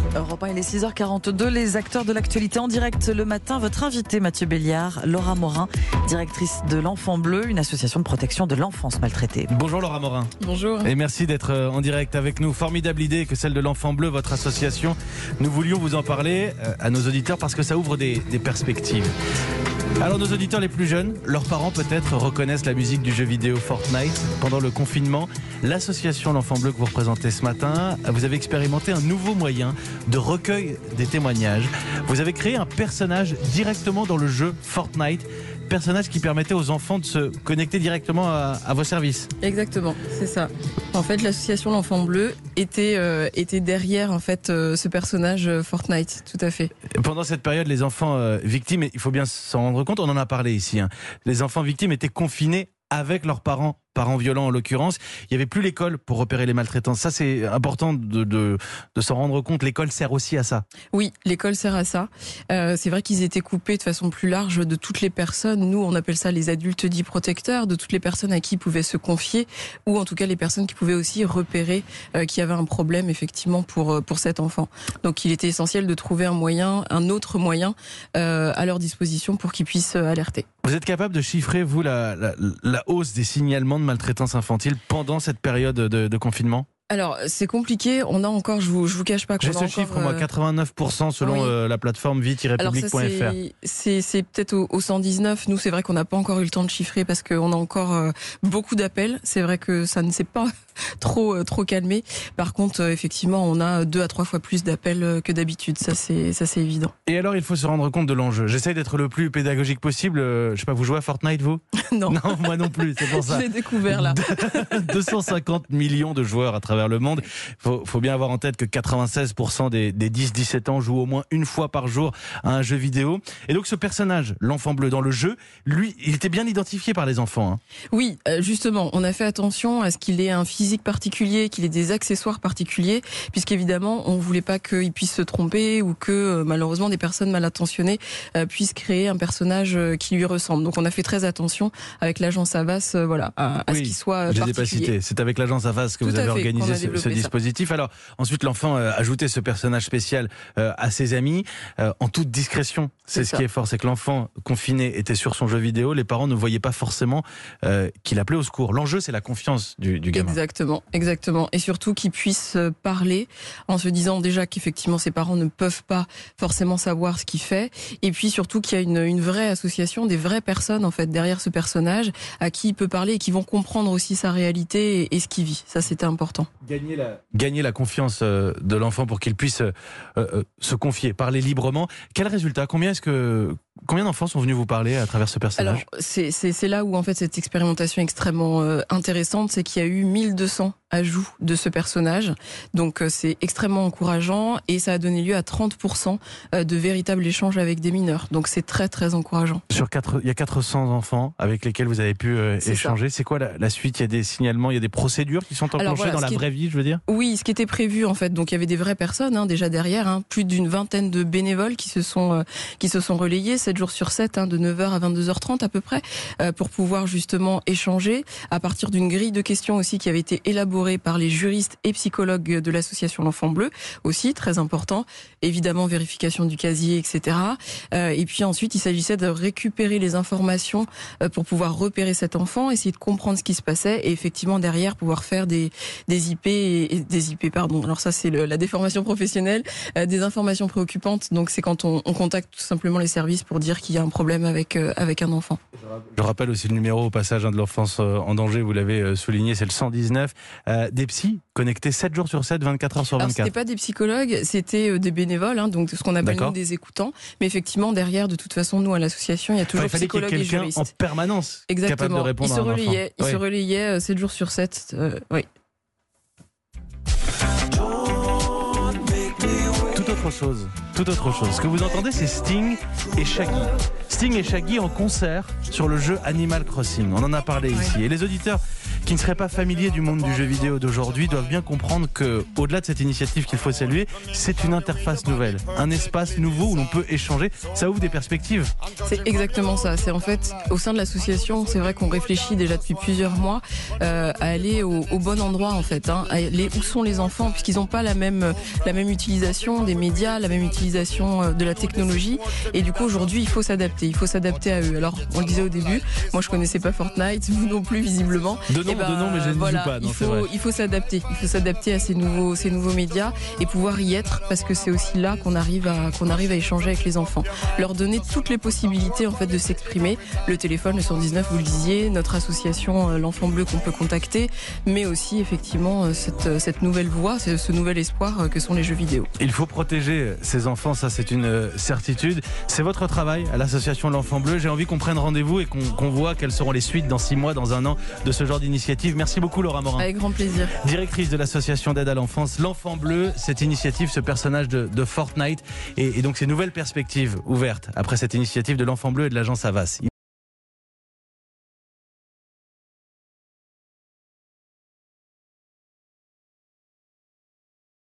Europe 1, il est 6h42, les acteurs de l'actualité en direct le matin. Votre invité Mathieu Béliard, Laura Morin, directrice de l'Enfant Bleu, une association de protection de l'enfance maltraitée. Bonjour Laura Morin. Bonjour. Et merci d'être en direct avec nous. Formidable idée que celle de l'Enfant Bleu, votre association. Nous voulions vous en parler à nos auditeurs parce que ça ouvre des perspectives. Alors nos auditeurs les plus jeunes, leurs parents peut-être reconnaissent la musique du jeu vidéo Fortnite. Pendant le confinement, l'association L'Enfant Bleu que vous représentez ce matin, vous avez expérimenté un nouveau moyen de recueil des témoignages. Vous avez créé un personnage directement dans le jeu Fortnite, personnage qui permettait aux enfants de se connecter directement à vos services. Exactement, c'est ça. En fait, l'association L'Enfant Bleu était derrière en fait ce personnage Fortnite, tout à fait. Pendant cette période, les enfants victimes, et il faut bien s'en rendre compte, on en a parlé ici, les enfants victimes étaient confinés avec leurs parents violents en l'occurrence. Il n'y avait plus l'école pour repérer les maltraitances. Ça, c'est important de s'en rendre compte. L'école sert aussi à ça. Oui, l'école sert à ça. C'est vrai qu'ils étaient coupés de façon plus large de toutes les personnes. Nous, on appelle ça les adultes dits protecteurs, de toutes les personnes à qui ils pouvaient se confier, ou en tout cas les personnes qui pouvaient aussi repérer qu'il y avait un problème effectivement pour cet enfant. Donc, il était essentiel de trouver un autre moyen à leur disposition pour qu'ils puissent alerter. Vous êtes capable de chiffrer, vous, la hausse des signalements de maltraitance infantile pendant cette période de confinement ? Alors, c'est compliqué. On a encore, je vous cache pas qu'on a j'ai encore... ce chiffre, moi, 89% selon la plateforme vie-public.fr. C'est peut-être au 119. Nous, c'est vrai qu'on n'a pas encore eu le temps de chiffrer parce qu'on a encore beaucoup d'appels. C'est vrai que ça ne s'est pas trop calmé. Par contre, effectivement, on a 2 à 3 fois plus d'appels que d'habitude. Ça, c'est évident. Et alors, il faut se rendre compte de l'enjeu. J'essaye d'être le plus pédagogique possible. Je sais pas, vous jouez à Fortnite, vous ? Non. Non, moi non plus, c'est pour ça. Je l'ai découvert, là. 250 millions de joueurs à travers le monde. Faut bien avoir en tête que 96% des 10-17 ans jouent au moins une fois par jour à un jeu vidéo. Et donc ce personnage, l'Enfant Bleu dans le jeu, lui, il était bien identifié par les enfants. Oui, justement, on a fait attention à ce qu'il ait un physique particulier, qu'il ait des accessoires particuliers, puisqu'évidemment, on voulait pas qu'il puisse se tromper ou que malheureusement des personnes mal intentionnées puissent créer un personnage qui lui ressemble. Donc on a fait très attention avec l'agence Havas, à ce qu'il soit particulier. Je les ai pas cités. C'est avec l'agence Havas que vous avez organisé ce dispositif. Alors ensuite l'enfant a ajouté ce personnage spécial à ses amis en toute discrétion. C'est ce qui est fort, c'est que l'enfant confiné était sur son jeu vidéo, les parents ne voyaient pas forcément qu'il appelait au secours. L'enjeu, c'est la confiance du gamin. Exactement. Et surtout qu'il puisse parler en se disant déjà qu'effectivement ses parents ne peuvent pas forcément savoir ce qu'il fait, et puis surtout qu'il y a une vraie association, des vraies personnes en fait derrière ce personnage à qui il peut parler et qui vont comprendre aussi sa réalité et ce qu'il vit. Ça, c'était important. Gagner la confiance de l'enfant pour qu'il puisse se confier, parler librement. Quel résultat ? Combien d'enfants sont venus vous parler à travers ce personnage ? Alors, c'est là où en fait cette expérimentation est extrêmement intéressante, c'est qu'il y a eu 1200 ajouts de ce personnage. Donc c'est extrêmement encourageant et ça a donné lieu à 30% de véritables échanges avec des mineurs. Donc c'est très très encourageant. Il y a 400 enfants avec lesquels vous avez pu échanger. C'est quoi la suite ? Il y a des signalements, il y a des procédures qui sont enclenchées dans la vraie vie, je veux dire ? Oui, ce qui était prévu en fait. Donc il y avait des vraies personnes déjà derrière, plus d'une vingtaine de bénévoles qui se sont relayés 7 jours sur 7, de 9h à 22h30 à peu près, pour pouvoir justement échanger à partir d'une grille de questions aussi qui avait été élaborée par les juristes et psychologues de l'association L'Enfant Bleu, aussi très important, évidemment vérification du casier, etc. Et puis ensuite il s'agissait de récupérer les informations pour pouvoir repérer cet enfant, essayer de comprendre ce qui se passait et effectivement derrière pouvoir faire des IP, alors ça c'est la déformation professionnelle, des informations préoccupantes, donc c'est quand on contacte tout simplement les services pour dire qu'il y a un problème avec un enfant. Je rappelle aussi le numéro au passage de l'enfance en danger, vous l'avez souligné, c'est le 119. Des psys connectés 7 jours sur 7, 24 heures sur 24. Alors c'était pas des psychologues, c'était des bénévoles, donc ce qu'on appelle nous des écoutants. Mais effectivement, derrière, de toute façon, nous à l'association, il y a toujours psychologues et juristes. En permanence, exactement, capable de répondre à un enfant. Ils se relayaient 7 jours sur 7, oui. Toute autre chose. Ce que vous entendez, c'est Sting et Shaggy. Sting et Shaggy en concert sur le jeu Animal Crossing. On en a parlé ici. Et les auditeurs qui ne seraient pas familiers du monde du jeu vidéo d'aujourd'hui doivent bien comprendre que, au-delà de cette initiative qu'il faut saluer, c'est une interface nouvelle, un espace nouveau où l'on peut échanger. Ça ouvre des perspectives. C'est exactement ça. C'est en fait, au sein de l'association, c'est vrai qu'on réfléchit déjà depuis plusieurs mois à aller au bon endroit en fait, à aller où sont les enfants, puisqu'ils n'ont pas la même utilisation des médias, la même utilisation de la technologie. Et du coup, aujourd'hui, il faut s'adapter à eux. Alors, on le disait au début, moi je connaissais pas Fortnite, vous non plus visiblement. De nom, mais je ne joue pas. Non, il faut s'adapter. Il faut s'adapter à ces nouveaux médias et pouvoir y être, parce que c'est aussi là qu'on arrive à échanger avec les enfants. Leur donner toutes les possibilités en fait de s'exprimer. Le téléphone, le 119, vous le disiez, notre association L'Enfant Bleu qu'on peut contacter, mais aussi effectivement cette nouvelle voie, ce nouvel espoir que sont les jeux vidéo. Il faut protéger ces enfants, ça c'est une certitude. C'est votre travail à l'association L'Enfant Bleu. J'ai envie qu'on prenne rendez-vous et qu'on voit quelles seront les suites dans 6 mois, dans 1 an de ce genre d'initiative. Merci beaucoup Laura Morin. Avec grand plaisir. Directrice de l'association d'aide à l'enfance L'Enfant Bleu, cette initiative, ce personnage de Fortnite et donc ces nouvelles perspectives ouvertes après cette initiative de L'Enfant Bleu et de l'agence Havas.